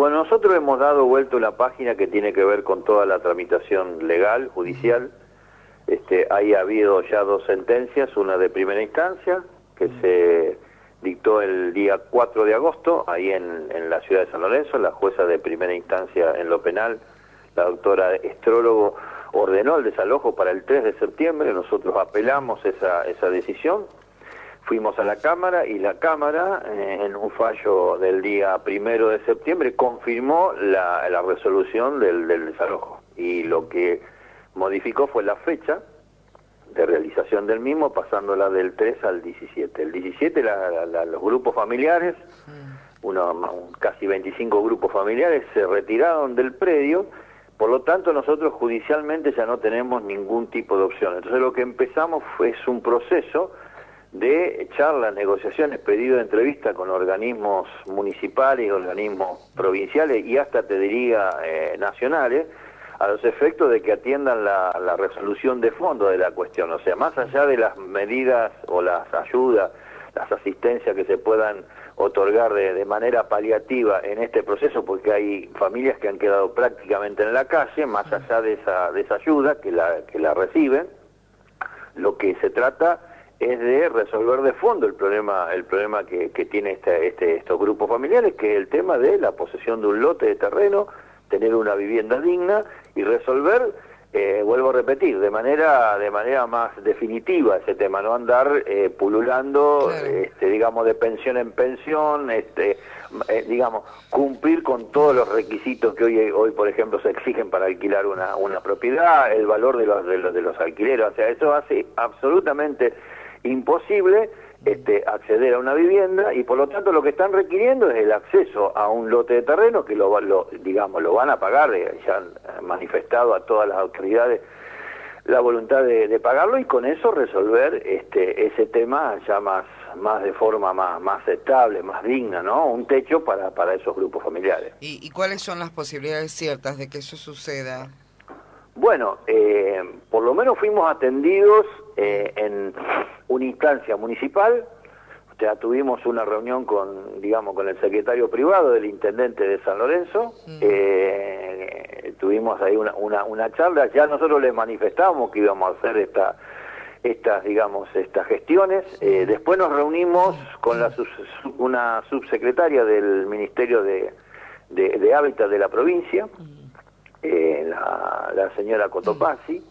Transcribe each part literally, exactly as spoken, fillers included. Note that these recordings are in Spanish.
Bueno, nosotros hemos dado vuelta una página que tiene que ver con toda la tramitación legal, judicial. Este, ahí ha habido ya dos sentencias, una de primera instancia, que se dictó el día cuatro de agosto, ahí en, en la ciudad de San Lorenzo. La jueza de primera instancia en lo penal, la doctora Estrólogo, ordenó el desalojo para el tres de septiembre. Nosotros apelamos esa, esa decisión. Fuimos a la Cámara y la Cámara, eh, en un fallo del día primero de septiembre, confirmó la, la resolución del, del desalojo. Y lo que modificó fue la fecha de realización del mismo, pasándola del tres al diecisiete. El diecisiete la, la, la, los grupos familiares, uno, casi veinticinco grupos familiares, se retiraron del predio. Por lo tanto, nosotros judicialmente ya no tenemos ningún tipo de opción. Entonces lo que empezamos fue, es un proceso de charlas, negociaciones, pedido de entrevista con organismos municipales, organismos provinciales y hasta, te diría, eh, nacionales, a los efectos de que atiendan la, la resolución de fondo de la cuestión. O sea, más allá de las medidas o las ayudas, las asistencias que se puedan otorgar de, de manera paliativa en este proceso, porque hay familias que han quedado prácticamente en la calle, más allá de esa, de esa ayuda que la, que la reciben, lo que se trata es de resolver de fondo el problema el problema que, que tiene este, este, estos grupos familiares, que es el tema de la posesión de un lote de terreno, tener una vivienda digna y resolver, eh, vuelvo a repetir, de manera de manera más definitiva ese tema, no andar eh, pululando, claro. este, digamos, de pensión en pensión, este, eh, digamos, cumplir con todos los requisitos que hoy, hoy por ejemplo, se exigen para alquilar una, una propiedad, el valor de los, de los, de los alquileres. O sea, eso hace absolutamente imposible este, acceder a una vivienda, y por lo tanto lo que están requiriendo es el acceso a un lote de terreno que lo, lo digamos lo van a pagar. eh, ya han manifestado a todas las autoridades la voluntad de, de pagarlo, y con eso resolver este ese tema ya más más de forma más más estable, más digna, ¿no? Un techo para para esos grupos familiares. ¿Y, y cuáles son las posibilidades ciertas de que eso suceda? Bueno, eh, por lo menos fuimos atendidos eh, en una instancia municipal. O sea, tuvimos una reunión con, digamos, con el secretario privado del intendente de San Lorenzo. Mm. Eh, tuvimos ahí una, una, una charla. Ya nosotros les manifestamos que íbamos a hacer esta, estas, digamos, estas gestiones. Eh, después nos reunimos con la sub, una subsecretaria del Ministerio de, de, de Hábitat de la provincia. Eh, la, la señora Cotopaxi.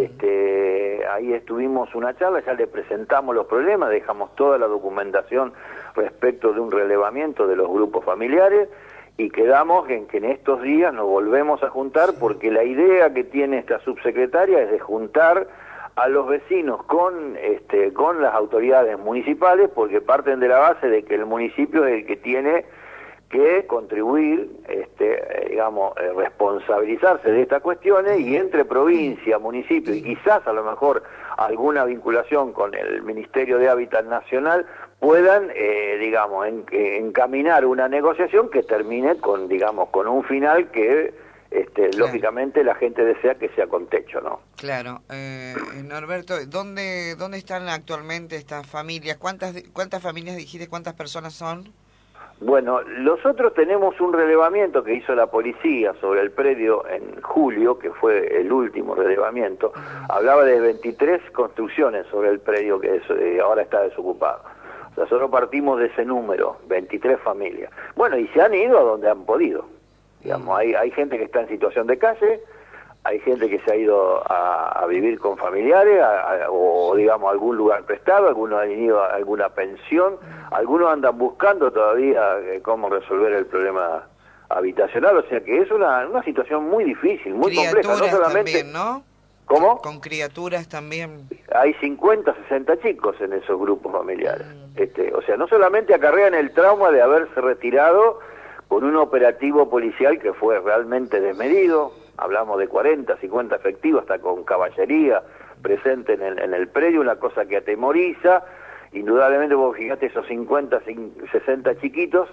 Este, ahí estuvimos una charla, ya le presentamos los problemas, dejamos toda la documentación respecto de un relevamiento de los grupos familiares, y quedamos en que en estos días nos volvemos a juntar, porque la idea que tiene esta subsecretaria es de juntar a los vecinos con este con las autoridades municipales, porque parten de la base de que el municipio es el que tiene que contribuir, este, digamos, eh, responsabilizarse de estas cuestiones, y entre provincia, municipio y quizás a lo mejor alguna vinculación con el Ministerio de Hábitat Nacional puedan, eh, digamos, en, encaminar una negociación que termine con, digamos, con un final que, este, claro, lógicamente la gente desea que sea con techo, ¿no? Claro. Eh, Norberto, ¿dónde dónde están actualmente estas familias? ¿Cuántas cuántas familias dijiste? ¿Cuántas personas son? Bueno, nosotros tenemos un relevamiento que hizo la policía sobre el predio en julio, que fue el último relevamiento. Hablaba de veintitrés construcciones sobre el predio que es, eh, ahora está desocupado. O sea, nosotros partimos de ese número, veintitrés familias. Bueno, y se han ido a donde han podido. Digamos, hay, hay gente que está en situación de calle, hay gente que se ha ido a, a vivir con familiares, a, a, o digamos a algún lugar prestado, algunos han ido a alguna pensión, algunos andan buscando todavía eh, cómo resolver el problema habitacional. O sea que es una, una situación muy difícil, muy criaturas compleja. No solamente, también, ¿no? ¿Cómo? Con criaturas también. Hay cincuenta, sesenta chicos en esos grupos familiares. Mm. Este, o sea, no solamente acarrean el trauma de haberse retirado con un operativo policial que fue realmente desmedido. Hablamos de cuarenta, cincuenta efectivos, hasta con caballería presente en el, en el predio, una cosa que atemoriza. Indudablemente, vos fijate, esos cincuenta, sesenta chiquitos,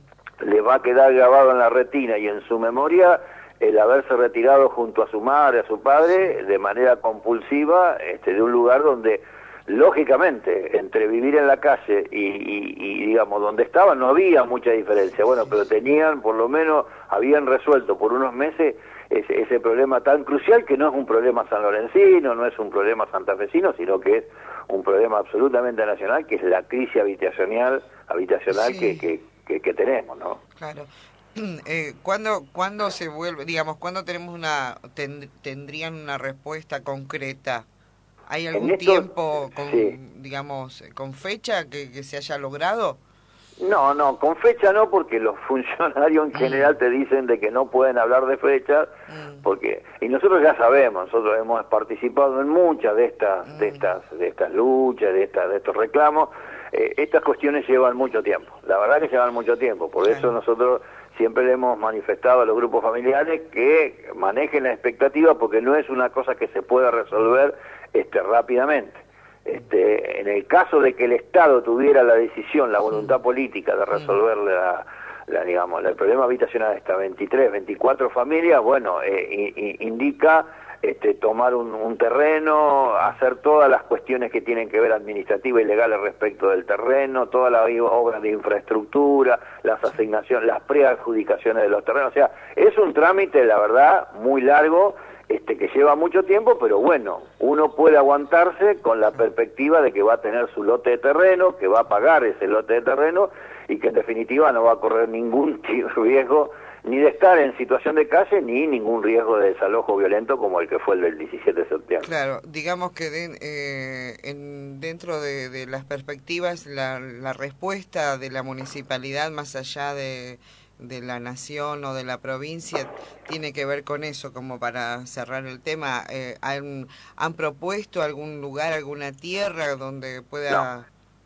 les va a quedar grabado en la retina y en su memoria el haberse retirado junto a su madre, a su padre, de manera compulsiva, este, de un lugar donde lógicamente, entre vivir en la calle y, y, y, digamos, donde estaban no había mucha diferencia, bueno, pero tenían, por lo menos, habían resuelto por unos meses ese, ese problema tan crucial, que no es un problema sanlorencino, no es un problema santafesino, sino que es un problema absolutamente nacional, que es la crisis habitacional, habitacional Sí. que, que, que, que tenemos, ¿no? Claro. Eh, ¿cuándo, ¿Cuándo se vuelve, digamos, cuándo tenemos una, ten- tendrían una respuesta concreta? ¿Hay En algún esto, tiempo sí. con, digamos, con fecha que, que se haya logrado? No, no, con fecha no, porque los funcionarios en general Mm, te dicen de que no pueden hablar de fechas, mm, porque y nosotros ya sabemos, nosotros hemos participado en muchas de estas, de mm, estas, de estas luchas, de estas, de estos reclamos. Eh, estas cuestiones llevan mucho tiempo, la verdad que llevan mucho tiempo, por eso claro. nosotros siempre le hemos manifestado a los grupos familiares que manejen la expectativa, porque no es una cosa que se pueda resolver este rápidamente. Este, en el caso de que el Estado tuviera la decisión, la voluntad Mm, política de mm, resolver la, la, digamos, el problema habitacional de estas veintitrés, veinticuatro familias, bueno, eh, i, i, indica este, tomar un, un terreno, hacer todas las cuestiones que tienen que ver administrativas y legales respecto del terreno, todas las obras de infraestructura, las asignaciones, las preadjudicaciones de los terrenos, o sea, es un trámite, la verdad, muy largo, Este, que lleva mucho tiempo, pero bueno, uno puede aguantarse con la perspectiva de que va a tener su lote de terreno, que va a pagar ese lote de terreno y que en definitiva no va a correr ningún riesgo ni de estar en situación de calle ni ningún riesgo de desalojo violento como el que fue el del diecisiete de septiembre. claro, digamos que de- eh, en, dentro de, de las perspectivas, la, la respuesta de la municipalidad más allá de de la nación o de la provincia tiene que ver con eso, como para cerrar el tema. Eh, ¿han, ¿Han propuesto algún lugar, alguna tierra donde No, pueda...?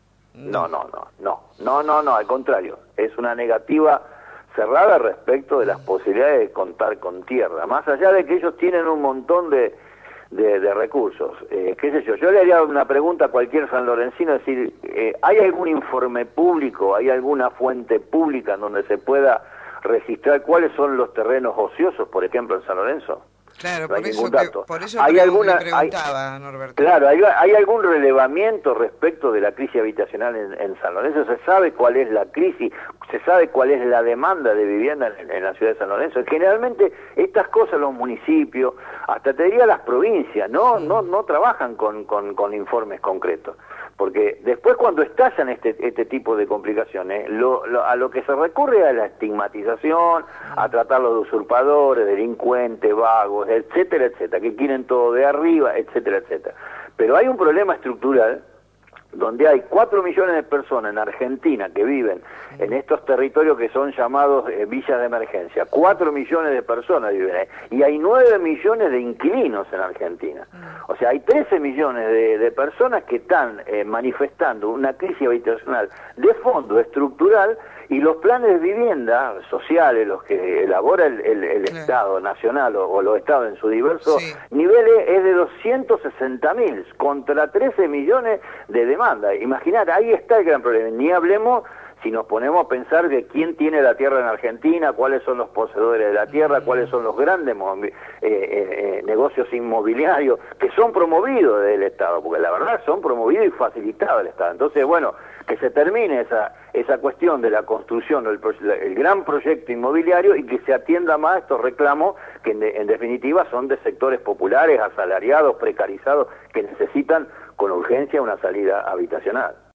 no, No, no, no, no, no, no, no, al contrario, es una negativa cerrada respecto de las posibilidades de contar con tierra, más allá de que ellos tienen un montón de, de, de recursos, eh, qué sé yo, yo le haría una pregunta a cualquier sanlorencino, es decir, eh, ¿hay algún informe público, hay alguna fuente pública en donde se pueda registrar cuáles son los terrenos ociosos, por ejemplo, en San Lorenzo? claro, No hay por ningún eso te, dato. por eso ¿Hay pregun- le alguna, hay, preguntaba, Norberto. Claro, ¿hay, ¿hay algún relevamiento respecto de la crisis habitacional en, en San Lorenzo? ¿Se sabe cuál es la crisis? ¿Se sabe cuál es la demanda de vivienda en, en la ciudad de San Lorenzo? Generalmente estas cosas los municipios, hasta te diría las provincias, no no no trabajan con, con, con informes concretos. Porque después cuando estallan este, este tipo de complicaciones, lo, lo, a lo que se recurre es a la estigmatización, a tratarlos de usurpadores, delincuentes, vagos, etcétera, etcétera, que quieren todo de arriba, etcétera, etcétera. Pero hay un problema estructural donde hay cuatro millones de personas en Argentina que viven en estos territorios que son llamados eh, villas de emergencia. Cuatro millones de personas viven ahí. Y hay nueve millones de inquilinos en Argentina. O sea, hay trece millones de, de personas que están eh, manifestando una crisis habitacional de fondo estructural, y los planes de vivienda sociales, los que elabora el, el, el Claro. Estado nacional o, o los estados en sus diversos Sí. niveles, es de doscientos sesenta mil contra trece millones de demanda. Imaginar, ahí está el gran problema. Ni hablemos si nos ponemos a pensar de quién tiene la tierra en Argentina, cuáles son los poseedores de la tierra, cuáles son los grandes eh, eh, eh, negocios inmobiliarios que son promovidos del Estado, porque la verdad son promovidos y facilitados del Estado. Entonces, bueno, que se termine esa esa cuestión de la construcción del el gran proyecto inmobiliario y que se atienda más a estos reclamos que en, de, en definitiva son de sectores populares, asalariados, precarizados, que necesitan con urgencia una salida habitacional.